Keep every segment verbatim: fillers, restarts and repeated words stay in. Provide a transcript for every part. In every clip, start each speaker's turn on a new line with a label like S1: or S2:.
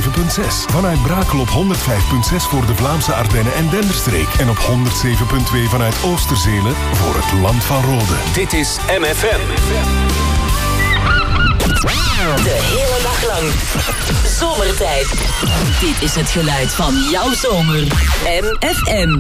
S1: zeven komma zes. Vanuit Brakel op honderd vijf komma zes voor de Vlaamse Ardennen en Denderstreek. En op honderd zeven komma twee vanuit Oosterzele voor het Land van Rode.
S2: Dit is M F M.
S3: De hele dag lang. Zomertijd. Dit is het geluid van jouw zomer. M F M.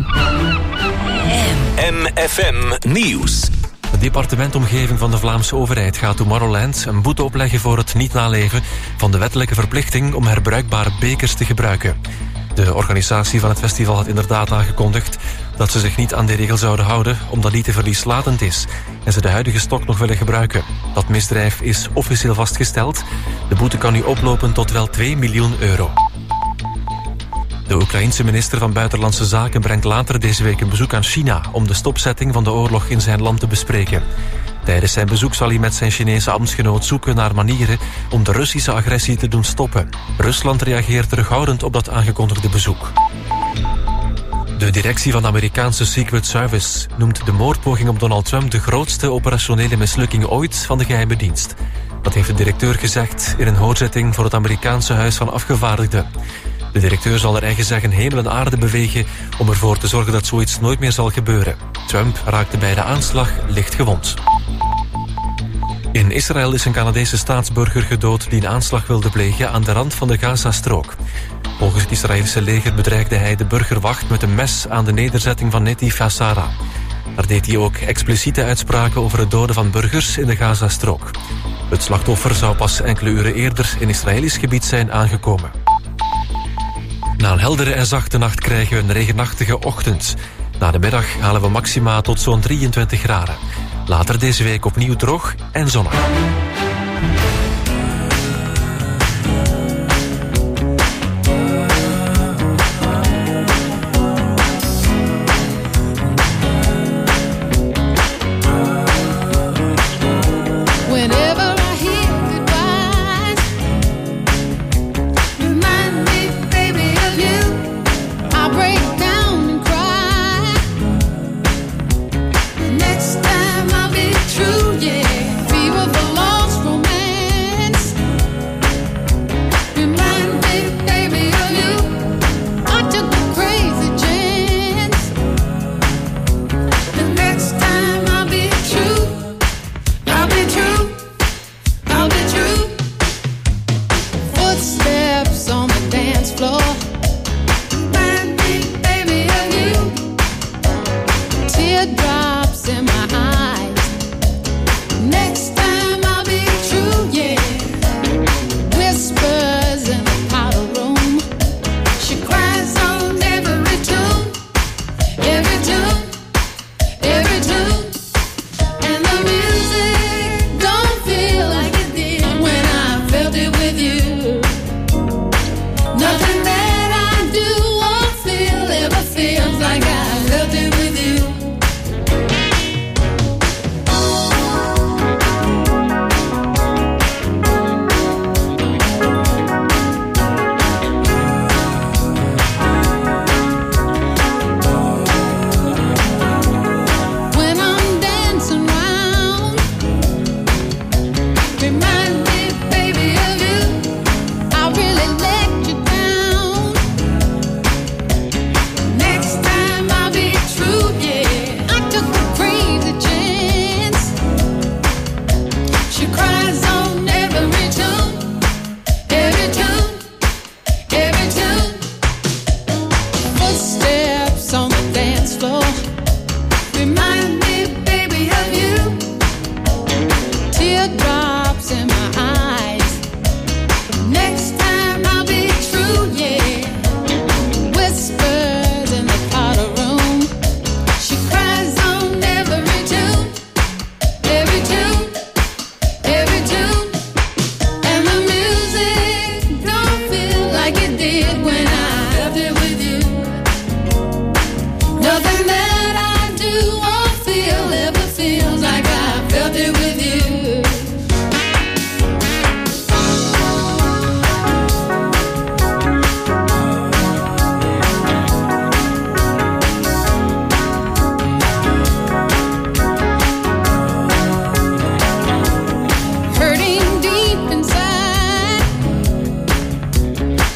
S2: M F M Nieuws.
S4: Het departement Omgeving van de Vlaamse overheid gaat Tomorrowland een boete opleggen voor het niet naleven van de wettelijke verplichting om herbruikbare bekers te gebruiken. De organisatie van het festival had inderdaad aangekondigd dat ze zich niet aan die regel zouden houden omdat die te verlieslatend is en ze de huidige stok nog willen gebruiken. Dat misdrijf is officieel vastgesteld. De boete kan nu oplopen tot wel twee miljoen euro. De Oekraïense minister van Buitenlandse Zaken brengt later deze week een bezoek aan China om de stopzetting van de oorlog in zijn land te bespreken. Tijdens zijn bezoek zal hij met zijn Chinese ambtsgenoot zoeken naar manieren om de Russische agressie te doen stoppen. Rusland reageert terughoudend op dat aangekondigde bezoek. De directie van de Amerikaanse Secret Service noemt de moordpoging op Donald Trump de grootste operationele mislukking ooit van de geheime dienst. Dat heeft de directeur gezegd in een hoorzitting voor het Amerikaanse Huis van Afgevaardigden. De directeur zal er eigen zeggen hemel en aarde bewegen om ervoor te zorgen dat zoiets nooit meer zal gebeuren. Trump raakte bij de aanslag licht gewond. In Israël is een Canadese staatsburger gedood die een aanslag wilde plegen aan de rand van de Gazastrook. Volgens het Israëlische leger bedreigde hij de burgerwacht met een mes aan de nederzetting van Netiv Yassara. Daar deed hij ook expliciete uitspraken over het doden van burgers in de Gazastrook. Het slachtoffer zou pas enkele uren eerder in Israëlisch gebied zijn aangekomen. Na een heldere en zachte nacht krijgen we een regenachtige ochtend. Na de middag halen we maxima tot zo'n drieëntwintig graden. Later deze week opnieuw droog en zonnig.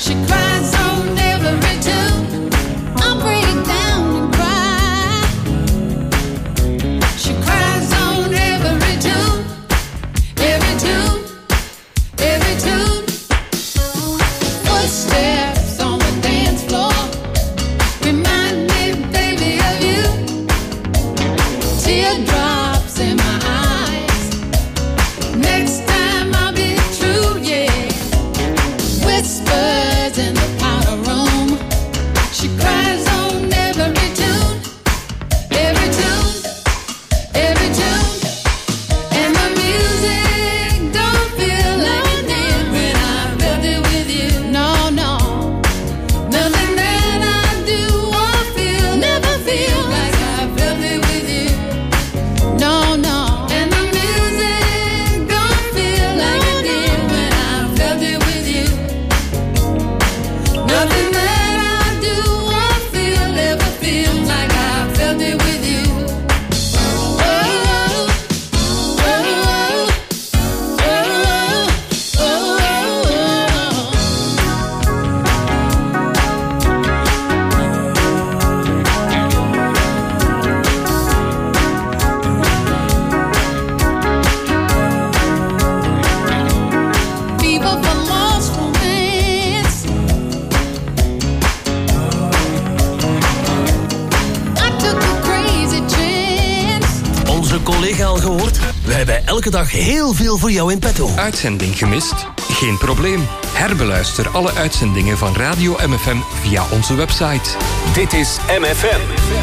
S5: Elke dag heel veel voor jou in petto.
S6: Uitzending gemist? Geen probleem. Herbeluister alle uitzendingen van Radio M F M via onze website.
S2: Dit is M F M.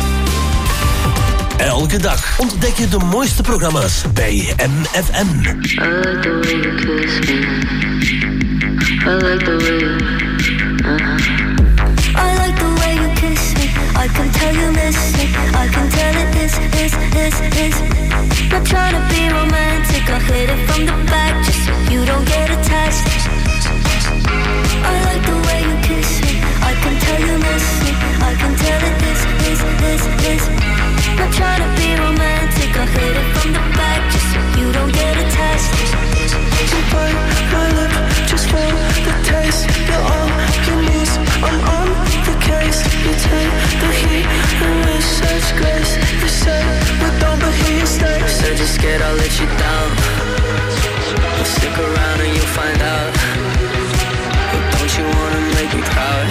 S5: Elke dag ontdek je de mooiste programma's bij M F M.
S7: I like the way you kiss me. I like the way you... Uh-huh. I like the way you kiss me. I can tell you miss me. I can tell it is, is, is, is. Not trying to be romantic. I hit it from the back just so you don't get attached. I like the way you kiss me. I can tell you miss me. I can tell it is, is, is, is. Not trying to be romantic. I hit it from the back just so you don't get attached. You bite my lip just for the taste. You're on your knees. I'm on the case. You take the heat and with such grace. You say we don't, but here you stay. Said you're scared I'll let you down. But stick around and you'll find out. But don't you wanna make me proud?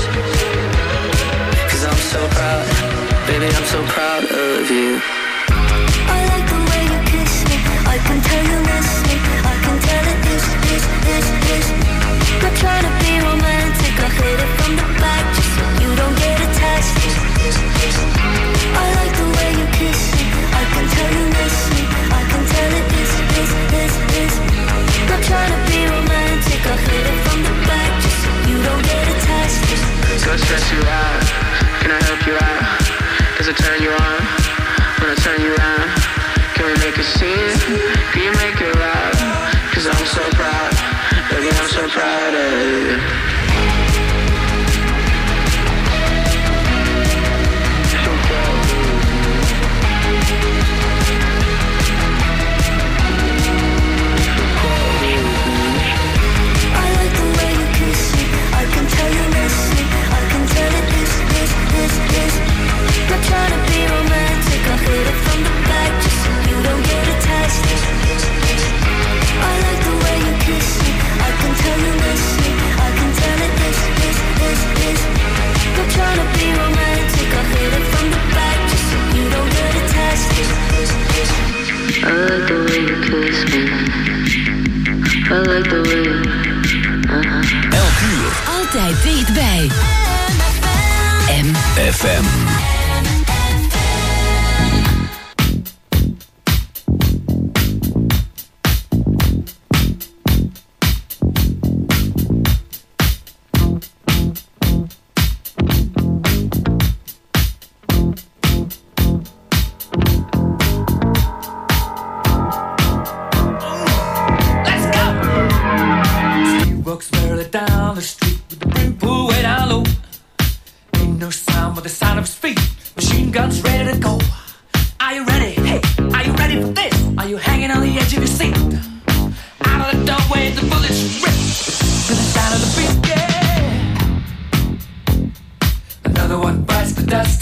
S7: Cause I'm so proud. Baby, I'm so proud of you. I like the way you kiss me. I can tell you miss me. I can tell it is, is, is, is. Not trying to be romantic. I hit it from the back just so you don't get attached. I like the way you kiss me. I can tell you miss me. I can tell it is, is, is, is. Not trying to be romantic. I hit it from the back just so you don't get attached. Go stress you out. Can I help you out? Does it turn you on? When I turn you on, can we make a scene? Can you make it loud? Cause I'm so proud. Baby, I'm so proud of you. So proud of you. So proud of you. I like the way you kiss me. I can tell you miss me. I can tell it is, is, is, is. Not trying to be romantic. I hit it from the back just so you don't get attached. I like the way you kiss me. I can tell you miss me. I can tell it is, is, is, is. Not trying to be romantic. I hit it from the back just so you don't get attached. I like the way you kiss me. I like the way you... Uh-huh.
S5: Elk uur.
S3: Altijd dichtbij. M
S5: F M.
S8: Down the street with the brim pulled way down low. Ain't no sound but the sound of his feet. Machine guns ready to go. Are you ready? Hey, are you ready for this? Are you hanging on the edge of your seat? Out of the doorway, the bullets rip to the sound of the beat. Yeah. dust.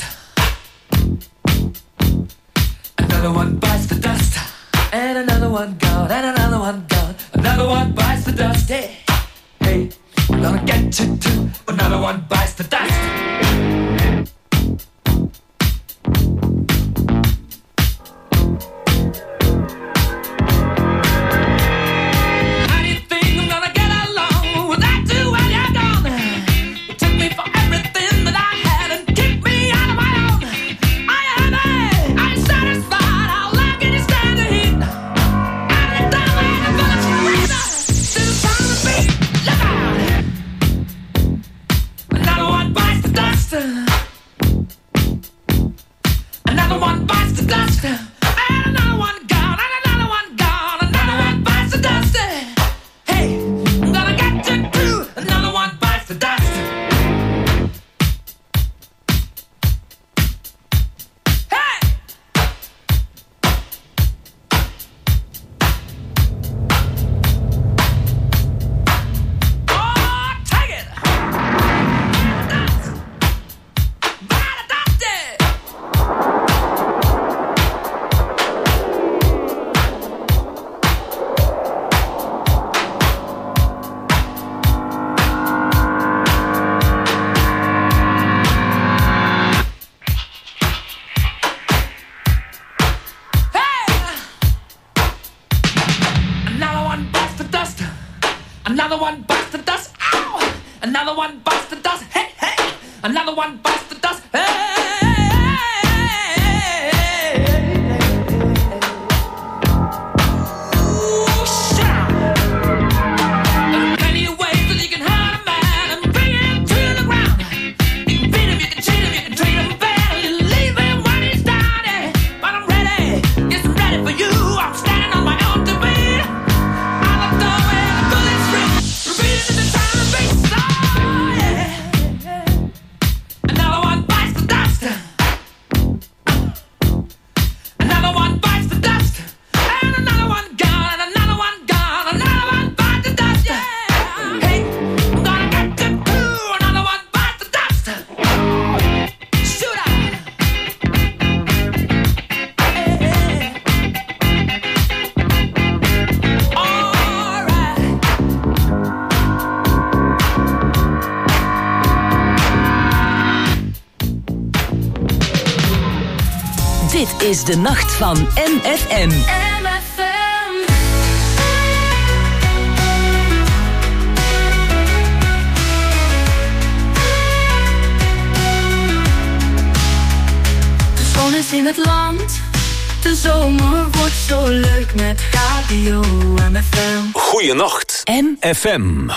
S8: Another one bites the dust. And another one gone, and another one gone. Another one bites the dust. Hey, hey, I'm gonna get you too. Another one bites the dust. Another one bites the dust. Ow! Another one bites the dust. Hey, hey! Another one bites the dust. Hey!
S3: Dit is de nacht van M F M.
S7: De zon is in het land. De zomer wordt zo leuk met Radio M F M.
S2: Goeienacht, M F M.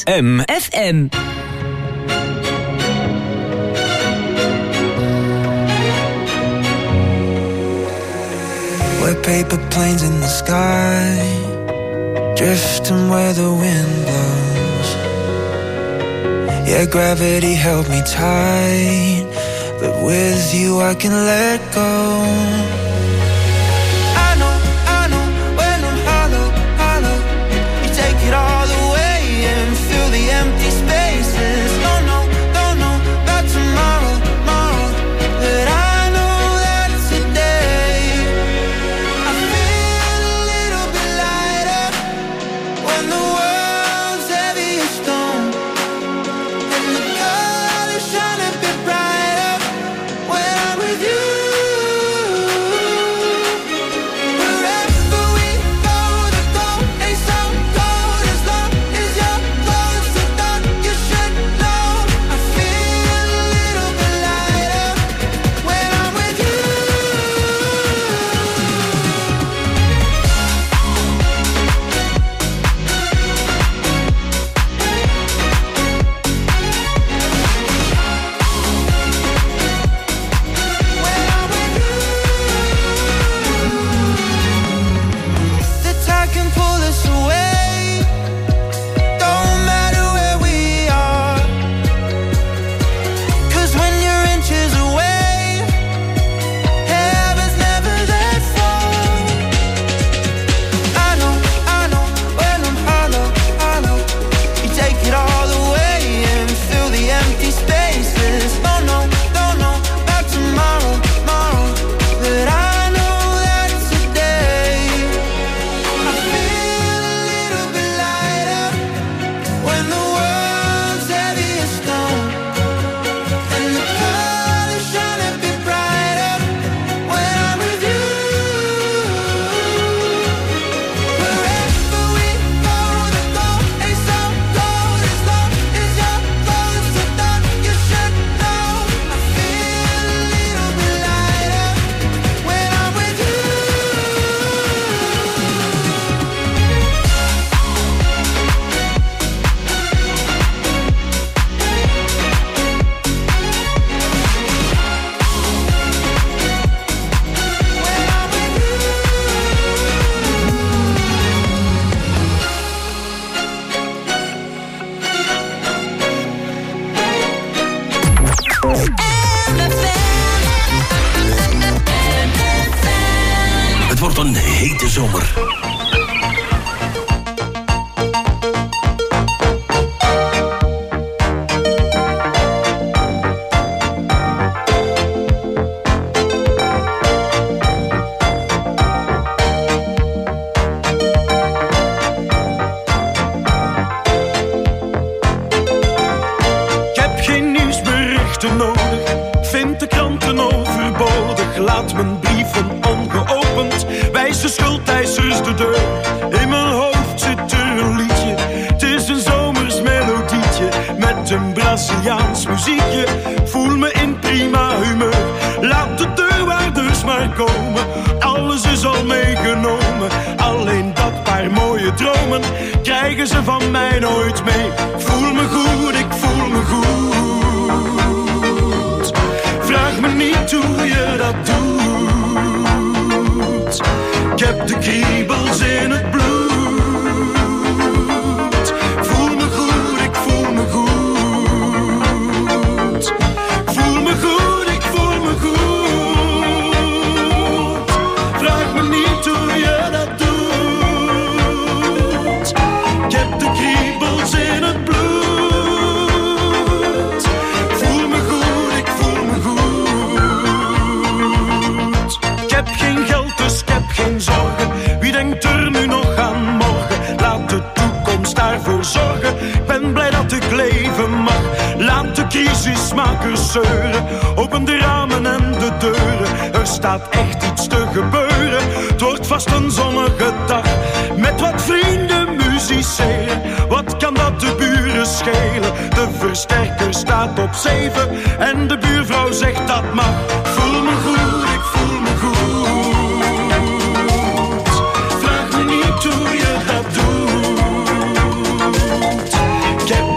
S2: M.
S3: F M.
S9: We're paper planes in the sky, drifting where the wind blows. Yeah, gravity held me tight, but with you I can let go. I know, I know, when I'm hollow, hollow, you take it all away and fill the empty spaces. Don't know, don't know about tomorrow, tomorrow, but I know that today I feel a little bit lighter when the world's heavy as stone and the colors shine a bit brighter when I'm with you. Wherever we go, the goal ain't so cold as long as you're close. So don't you should know I feel a little bit lighter when I'm with you. The tide can pull us away, don't matter where we are. 'Cause when you're inches away, heaven's never that far. I know, I know, when I'm hollow, hollow, you take it all away and fill the empty spaces. Don't know, don't know about tomorrow, tomorrow, but I know that today I feel a little bit lighter when the world's heavy as stone and the colors shine a bit brighter when I'm with you. Wherever we go, the goal ain't so cold as long as you're close. So don't you should know I feel a little bit lighter when I'm with you.
S5: Het wordt een hete zomer.
S10: Ik heb geen nieuwsberichten nodig, vind de kranten overbodig. Laat mijn brieven ongeopend, wijs de schuldeisers de deur. In mijn hoofd zit er een liedje, het is een zomers melodietje met een Braziliaans muziekje. Voel me in prima humeur, laat de deurwaarders maar komen. Alles is al meegenomen, alleen dat paar mooie dromen krijgen ze van mij nooit mee. Voel me goed, ik voel me goed. Vraag me niet hoe je dat doet. Ik heb de kriebels in het bloed. Voel me goed, ik voel me goed. Voel me goed, ik voel me goed. Vraag me niet hoe je dat doet. Ik heb de kriebels in het bloed. Voel me goed, ik voel me goed. Ik heb geen geld, dus ik heb geen zorgen. Wie denkt er nu nog aan morgen? Laat de toekomst daarvoor zorgen. Ik ben blij dat ik leven mag. Laat de crisismakers zeuren. Open de ramen en de deuren. Er staat echt iets te gebeuren. Het wordt vast een zonnige dag. Met wat vrienden musiceren. Wat kan dat de buren schelen? De versterker staat op zeven. En de buurvrouw zegt dat mag. Voel me goed, ik voel me goed. Vraag me niet hoe je dat doet. Ik heb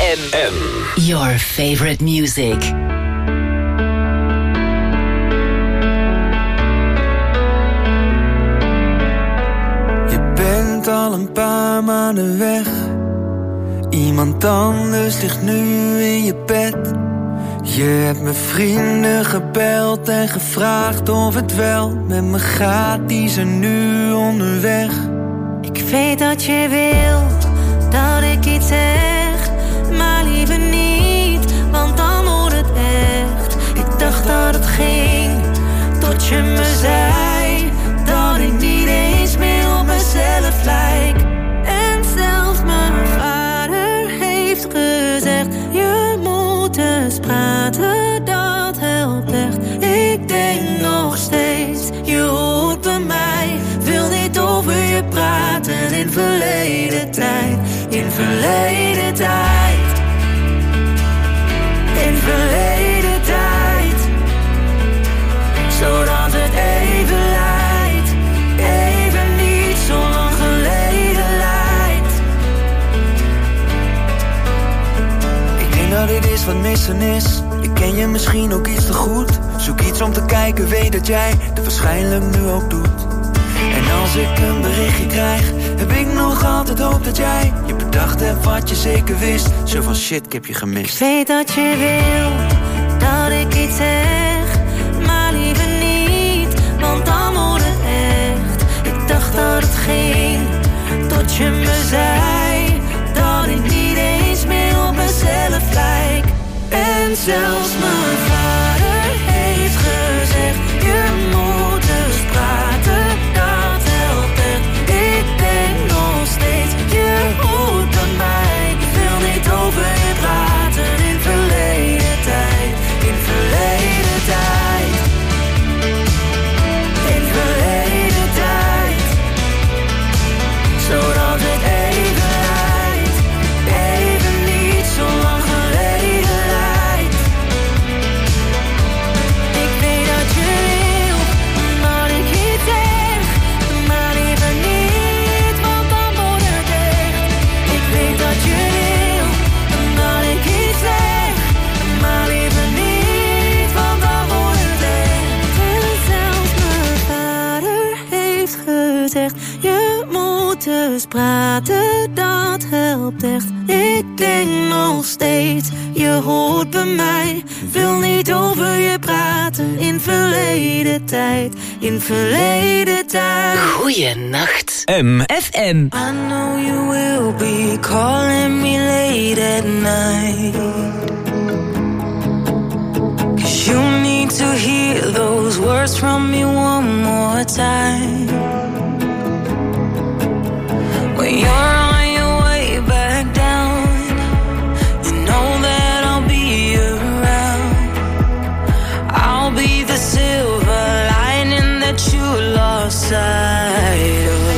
S3: M. Your favorite music.
S9: Je bent al een paar maanden weg. Iemand anders ligt nu in je bed. Je hebt mijn vrienden gebeld en gevraagd of het wel met me gaat. Die zijn nu onderweg.
S7: Ik weet dat je wil dat ik iets zeg, maar liever niet, want dan wordt het echt. Ik dacht dat het ging, tot je me zei dat ik niet eens meer op mezelf lijk. En zelfs mijn vader heeft gezegd, je moet eens praten, dat helpt echt. Ik denk nog steeds, je hoort bij mij, wil niet over je praten in verleden tijd. In verleden tijd. In verleden tijd. Zodat het even lijkt. Even niet zo lang geleden lijkt.
S9: Ik denk dat dit is wat missen is. Ik ken je misschien ook iets te goed. Zoek iets om te kijken, weet dat jij het waarschijnlijk nu ook doet. En als ik een berichtje krijg, heb ik nog altijd hoop dat jij je bedacht hebt wat je zeker wist. Zo van shit, ik heb je gemist.
S7: Ik weet dat je wil dat ik iets zeg, maar liever niet, want dan wordt het echt. Ik dacht dat het ging, tot je me zei dat ik niet eens meer op mezelf lijk. En zelfs mijn vader heeft gezegd, je moet eens praten. Over je praten in verleden tijd, in verleden tijd, in verleden tijd, zodat het even lijkt, even niet zo lang geleden lijkt. Ik weet dat je wil, dat ik iets zeg, maar liever niet, want dan wordt het echt. Ik weet dat je wil. Je moet eens praten, dat helpt echt. Ik denk nog steeds, je hoort bij mij. Wil niet over je praten in verleden tijd. In verleden tijd.
S3: Goeienacht, M F M.
S7: I know you will be calling me late at night. Cause you need to hear those words from me one more time. When you're on your way back down, you know that I'll be around. I'll be the silver lining that you lost sight of.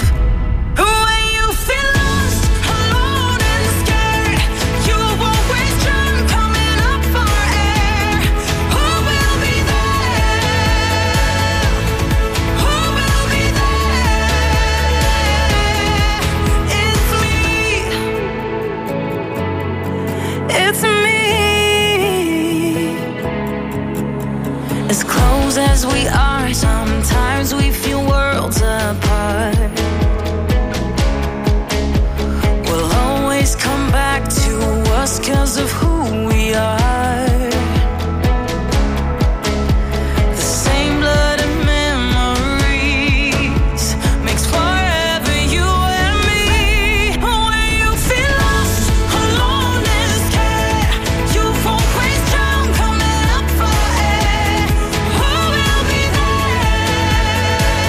S7: As we are, sometimes we feel worlds apart. We'll always come back to us 'cause of who we are. The same blood and memories makes forever you and me. When you feel lost, alone and scared, you've always drowned coming up for air. Who will be there?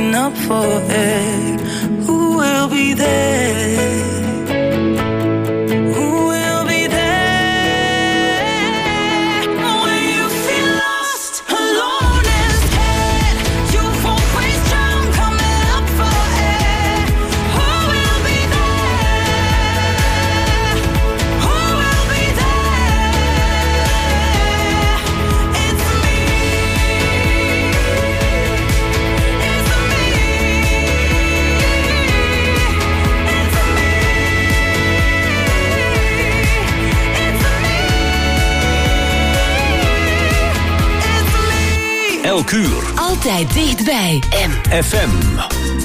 S11: making up for it. Who will be there?
S2: Elk uur.
S3: Altijd dichtbij. M
S2: F M.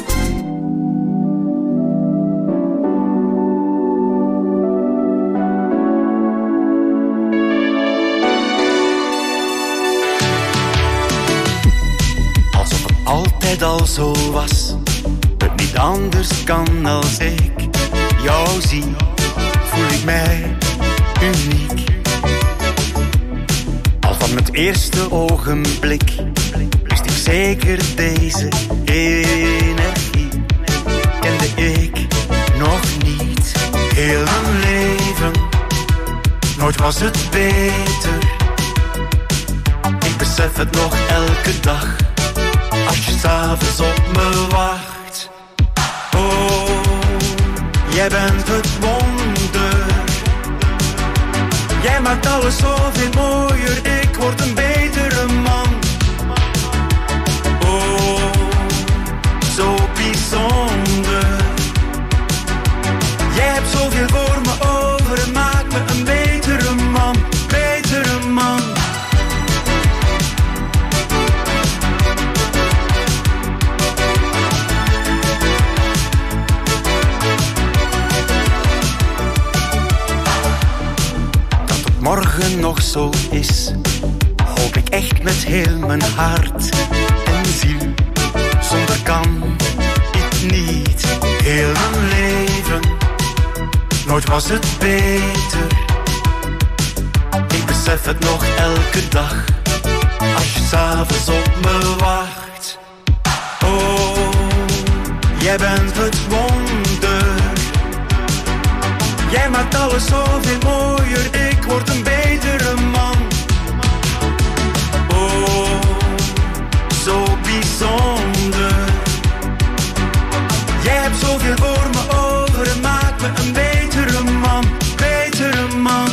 S12: Alsof het altijd al zo was. Het niet anders kan als ik jou zie. Voel ik mij uniek. Al van het eerste ogenblik wist ik zeker deze energie. Kende ik nog niet heel mijn leven. Nooit was het beter. Ik besef het nog elke dag. Als je 's avonds op me wacht. Oh, jij bent het wonder. Jij maakt alles zoveel mooier. Ik word een betere man. Oh, zo bijzonder. Jij hebt zoveel voor me over. Het maakt me een betere man. Betere man. Morgen nog zo is, hoop ik echt met heel mijn hart en ziel. Zonder kan ik niet, heel mijn leven. Nooit was het beter. Ik besef het nog elke dag. Als je 's avonds op me wacht. Oh, jij bent het wonder. Jij maakt alles zoveel mooier. Ik word een betere man. Oh, zo bijzonder. Jij hebt zoveel voor me over. Het maakt me een betere man. Betere man.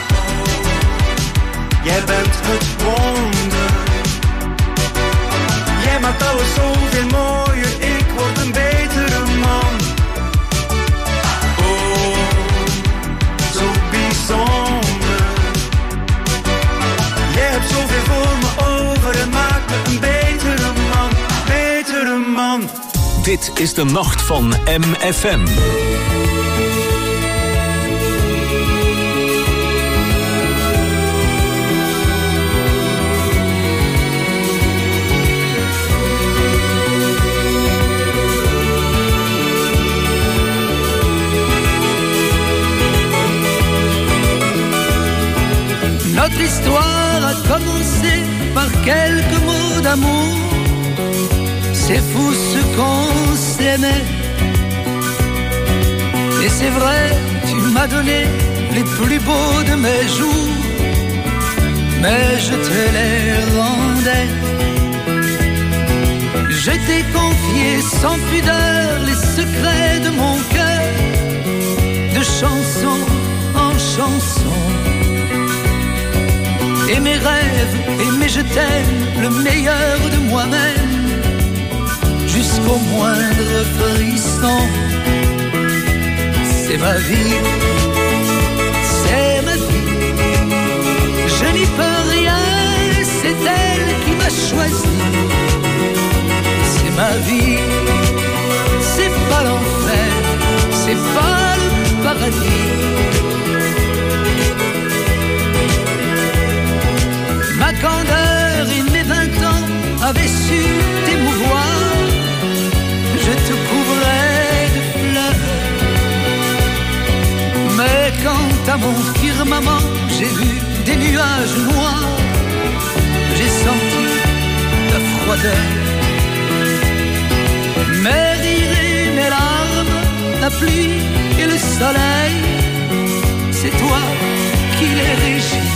S12: Jij bent het wonder. Jij maakt alles zoveel mooier. Ik word een betere man. Bijzonder. Jij hebt zoveel voor me over. Het maakt me een betere man. Betere man.
S2: Dit is de nacht van M F M.
S13: Notre histoire a commencé par quelques mots d'amour. C'est fou ce qu'on s'aimait. Et c'est vrai, tu m'as donné les plus beaux de mes jours. Mais je te les rendais. Je t'ai confié sans pudeur les secrets de mon cœur. De chanson en chanson. Et mes rêves, et mes je t'aime, le meilleur de moi-même, jusqu'au moindre frisson. C'est ma vie, c'est ma vie. Je n'y peux rien, c'est elle qui m'a choisi. C'est ma vie, c'est pas l'enfer, c'est pas le paradis. Ma candeur et mes vingt ans avaient su t'émouvoir. Je te couvrais de fleurs. Mais quant à mon firmament, j'ai vu des nuages noirs. J'ai senti ta froideur. la pluie et le soleil, c'est toi qui les régis.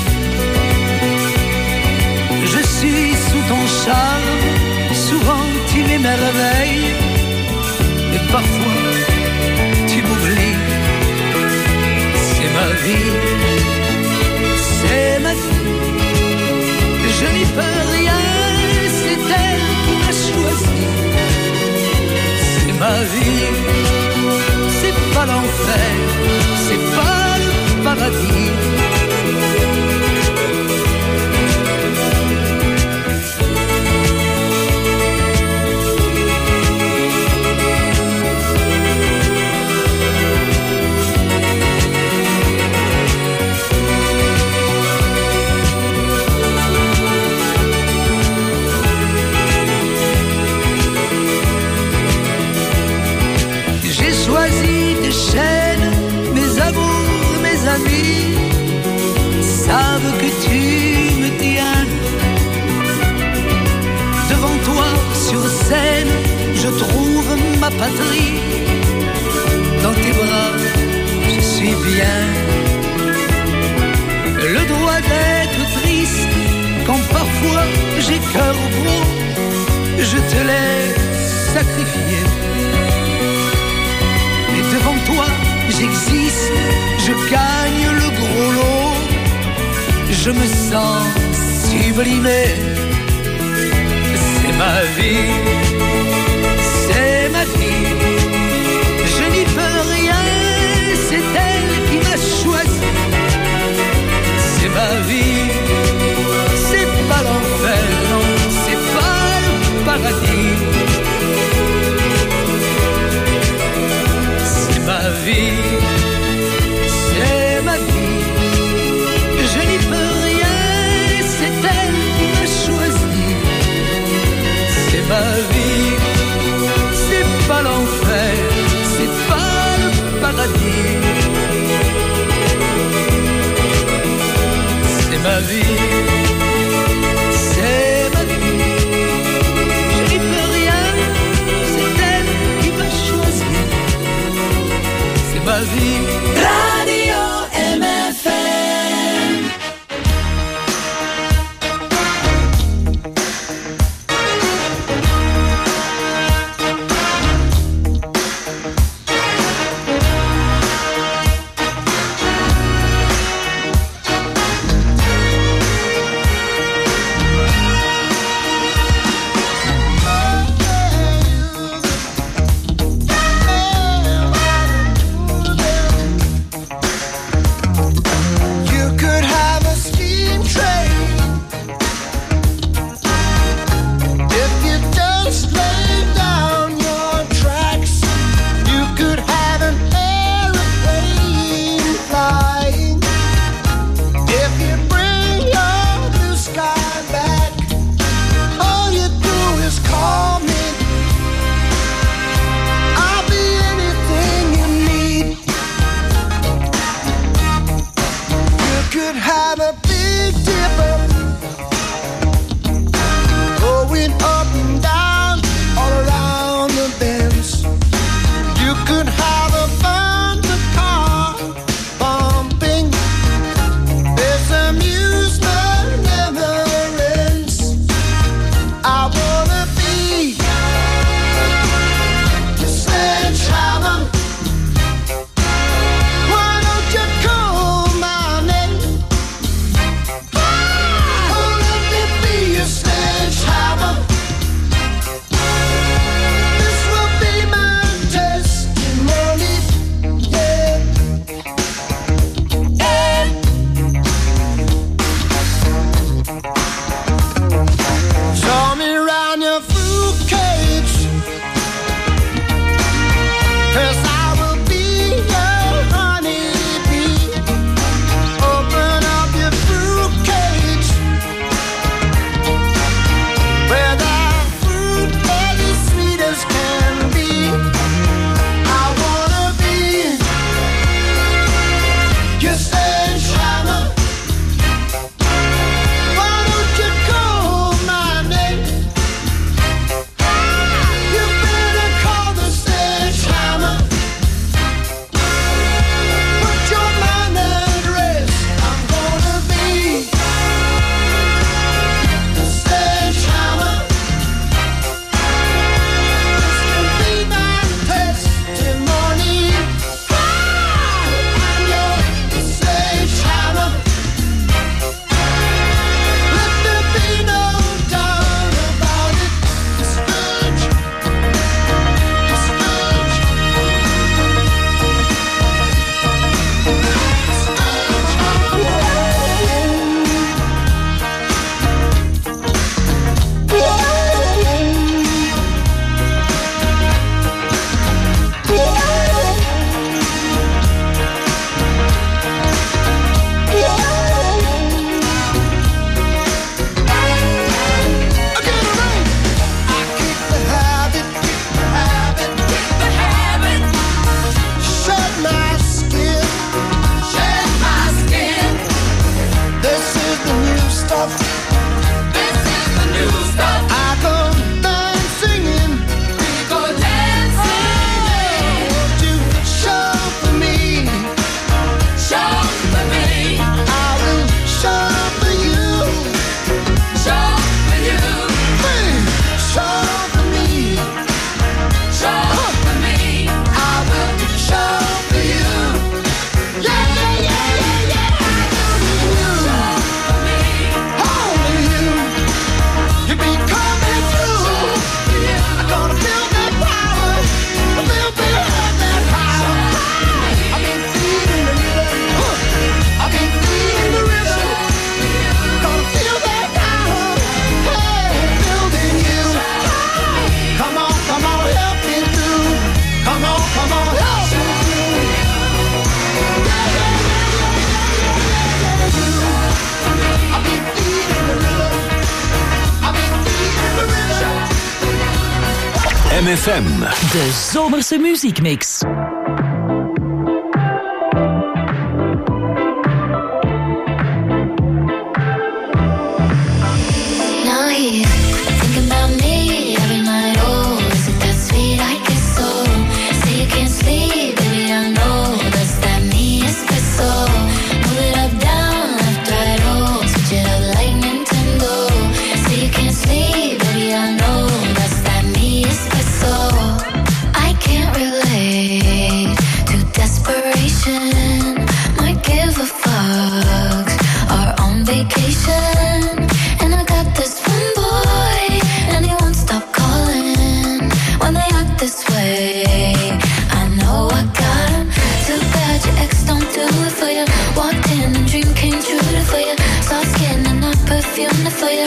S13: Je suis sous ton charme, souvent tu m'émerveilles, et parfois tu m'oublies. C'est ma vie, c'est ma vie, je n'y peux rien, c'est elle qui m'a choisi. C'est ma vie, c'est pas l'enfer, c'est pas le paradis. Choisi tes chaînes, mes amours, mes amis savent que tu me tiens. Devant toi sur scène, je trouve ma patrie. Dans tes bras, je suis bien. Le droit d'être triste quand parfois j'ai cœur gros, je te l'ai sacrifié. Devant toi, j'existe, je gagne le gros lot, je me sens sublimé. C'est ma vie, c'est ma vie, je n'y peux rien, c'est elle qui m'a choisi. C'est ma vie, c'est pas l'enfer, non, c'est pas le paradis. Ma vie, c'est ma vie, je n'y peux rien, c'est elle qui m'a choisi. C'est ma vie, c'est pas l'enfer, c'est pas le paradis. C'est ma vie, c'est ma vie, je n'y peux rien, c'est elle qui m'a choisi. Ma vie. Radio M F M.
S2: M F M.
S3: De zomerse muziekmix.
S7: Now he's thinking about me every night. Oh, is it that sweet? I guess so. Say you can't sleep, baby, I know that's that me espresso. Move it up, down, left, right, oh, switch it up like Nintendo. Say you can't sleep, baby, I know that's that me espresso. I can't relate to desperation. Might give a fuck. Are on vacation. And I got this one boy, and he won't stop calling when they act this way. I know I got him. Too bad your ex don't do it for you. Walked in and dream came true for you. Soft skin and not perfume for you.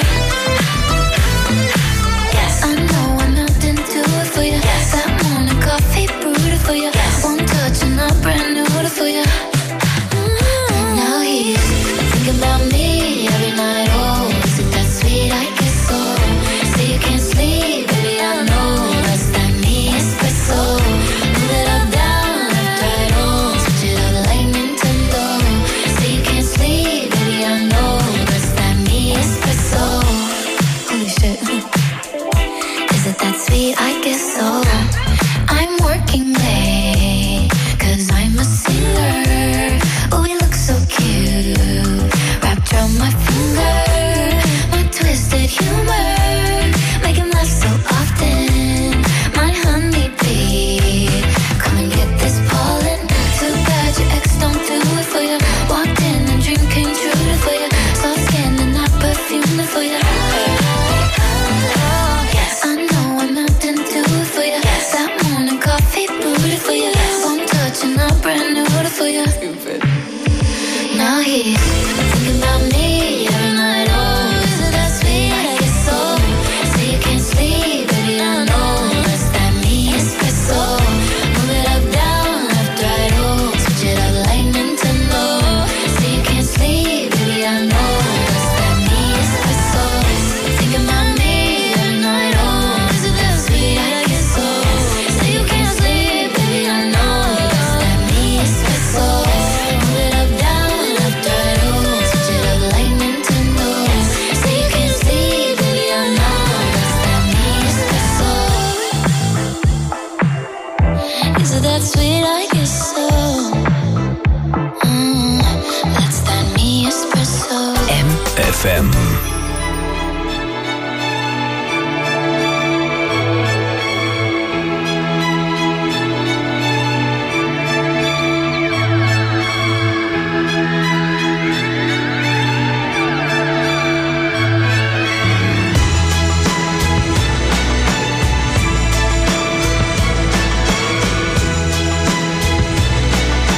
S7: Yes, I know I didn't do it for you. Yes, that morning coffee brewed for you. Yes, one touch and I'm brand new for you. Mm-hmm. Now he's thinking about me every night. Oh, is it that sweet? I guess so. Say you can't sleep, baby, I know that's that me espresso. Move it up, down, left, right, oh, switch it up like Nintendo. Say you can't sleep, baby, I know that's that me espresso. Holy shit. Is it that sweet? I guess so. I'm working late, cause I'm a singer. Oh, we look so cute, wrapped around my finger. My twisted humor, make him laugh so often. My honeybee, come and get this pollen. Too bad your ex don't do it for you. Walked in and dream came true for you. Soft skin and not perfume for you. Yes, I know I'm not didn't do it for you. Yes, that morning coffee brewed for you. One touch and I'm brand new for you. Now he's thinking about me every night. Oh, is it that sweet? I guess so. Say you can't sleep, baby, I know that's that me espresso. Move it up, down, left, right, oh, switch it up like Nintendo. Say you can't sleep, baby, I know that's that me espresso. Thinking about me every night. Oh, is it that sweet? I guess so. Say you can't sleep, baby, I know that's that me espresso. Move it up, down, left, right, oh, switch it up like Nintendo. Say you can't sleep, baby, I know that's that me espresso. Is it that sweet? I guess so. Mm, that's that me espresso.
S2: M F M.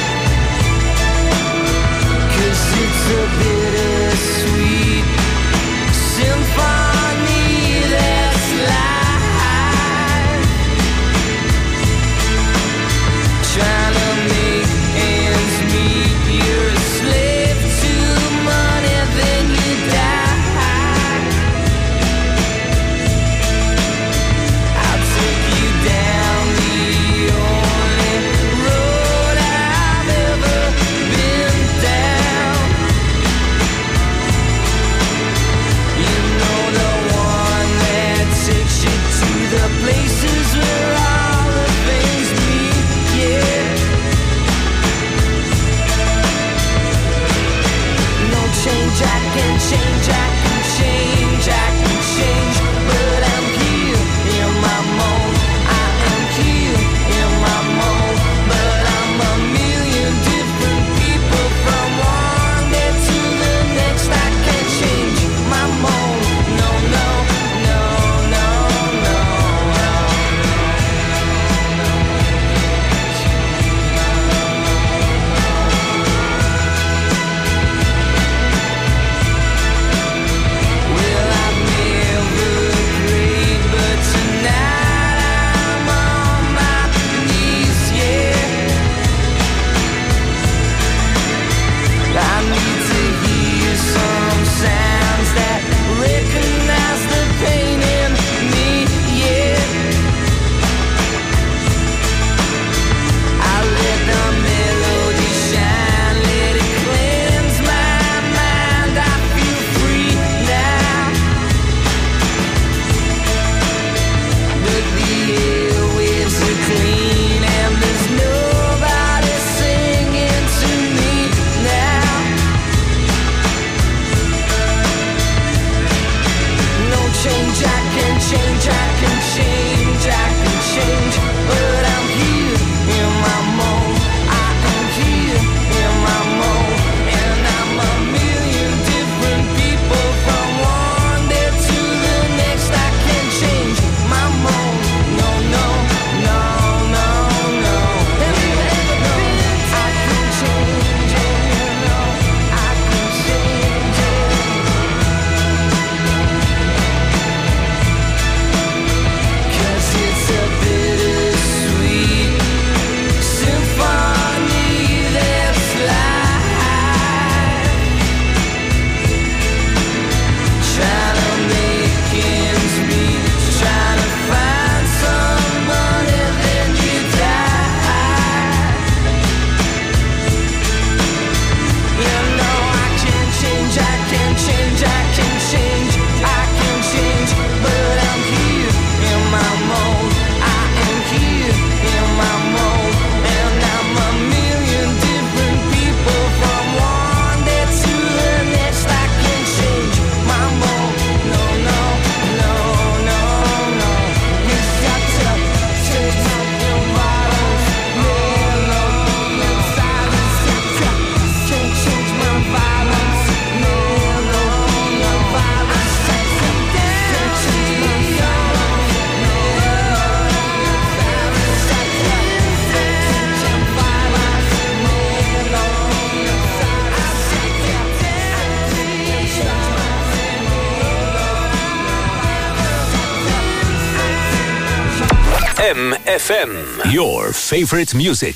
S9: Cause it's a bittersweet
S2: F M, your favorite music.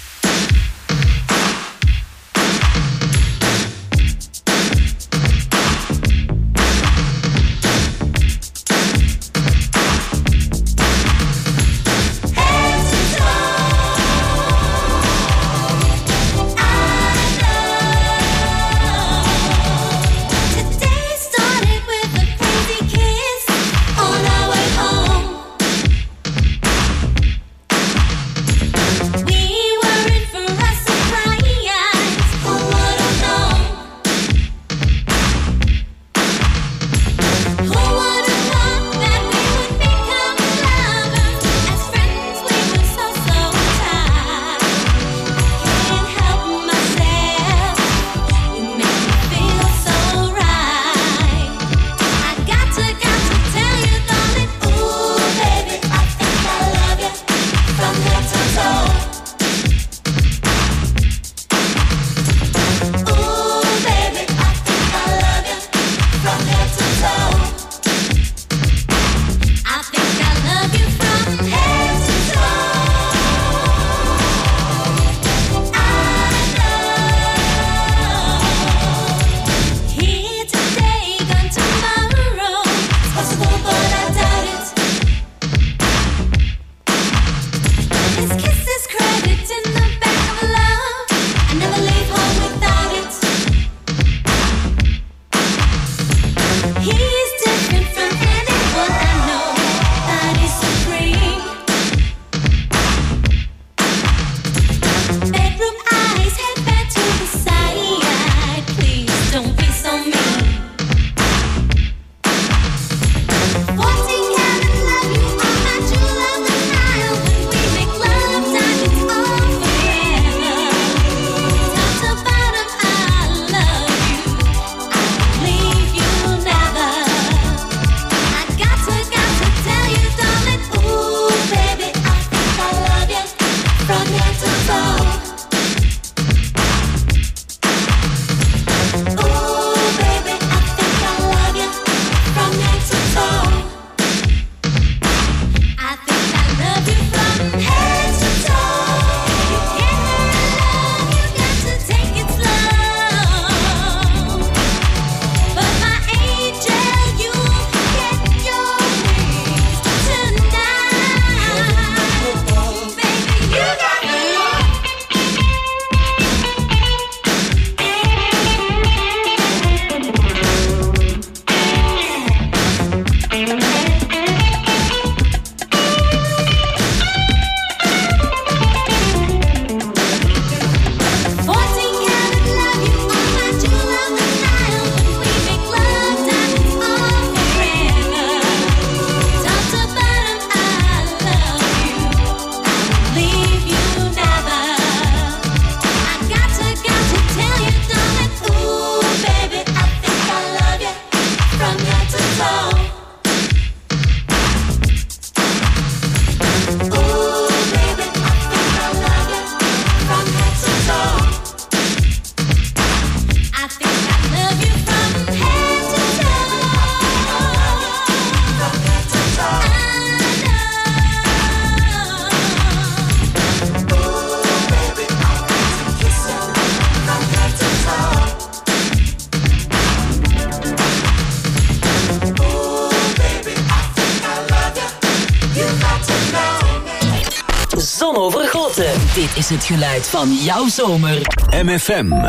S3: Zonovergoten. Dit is het geluid van jouw zomer.
S2: M F M.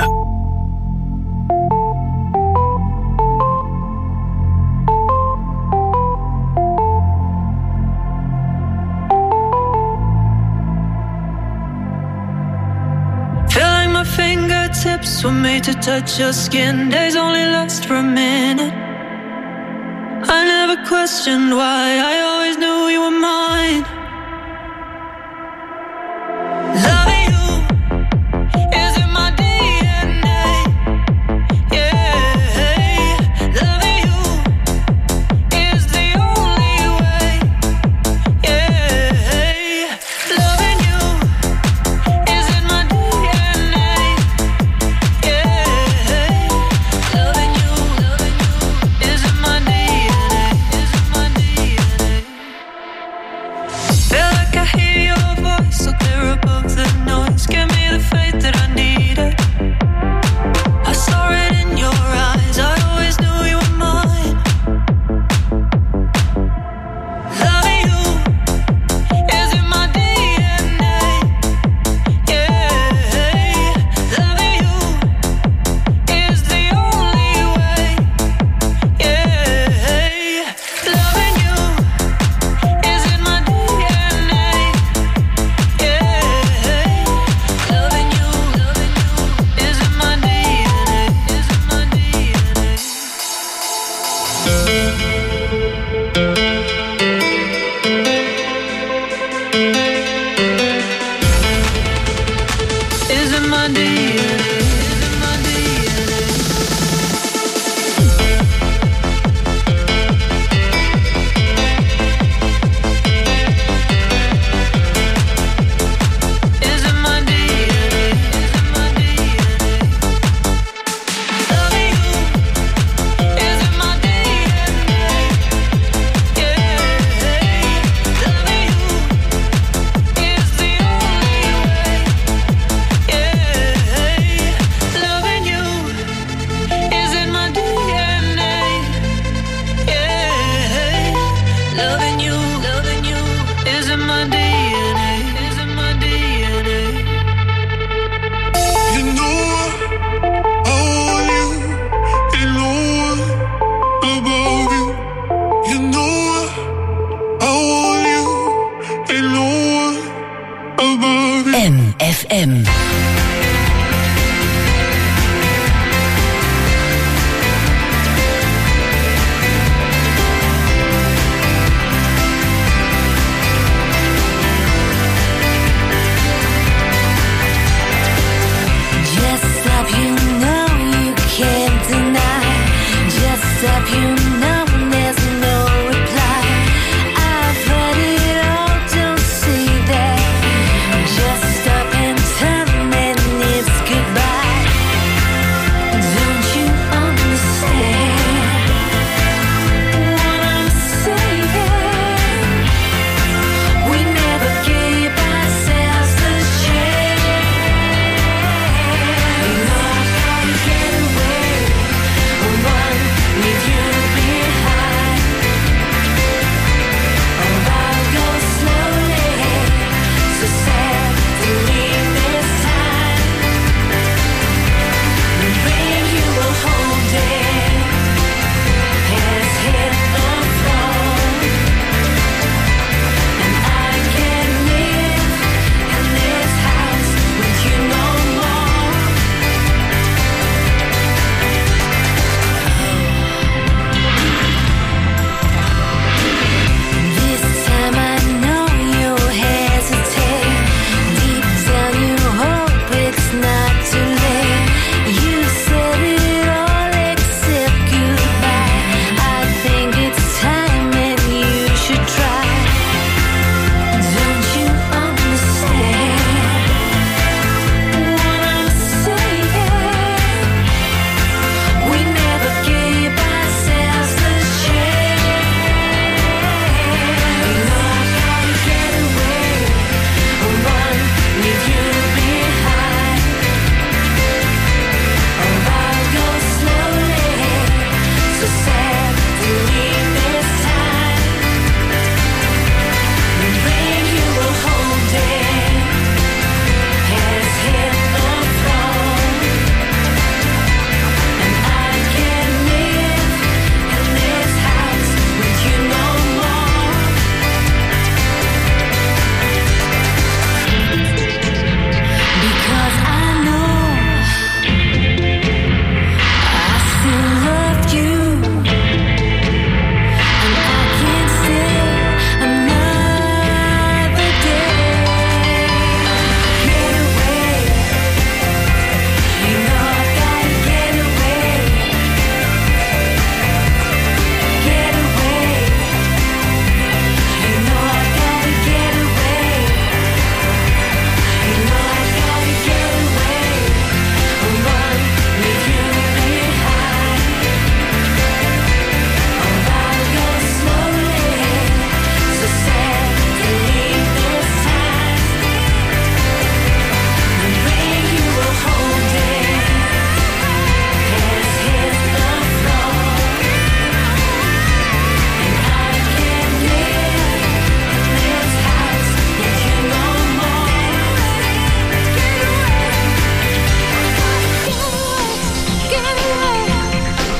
S11: Fingertips were made to touch your skin. Days only last for a minute. I never questioned why. I always knew you were mine. Loving you is in my D N A. Yeah, loving you is the only way. Yeah, loving you is in my D N A.
S3: M F M.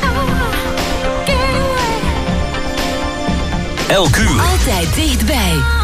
S2: Elk uur.
S3: Altijd dichtbij.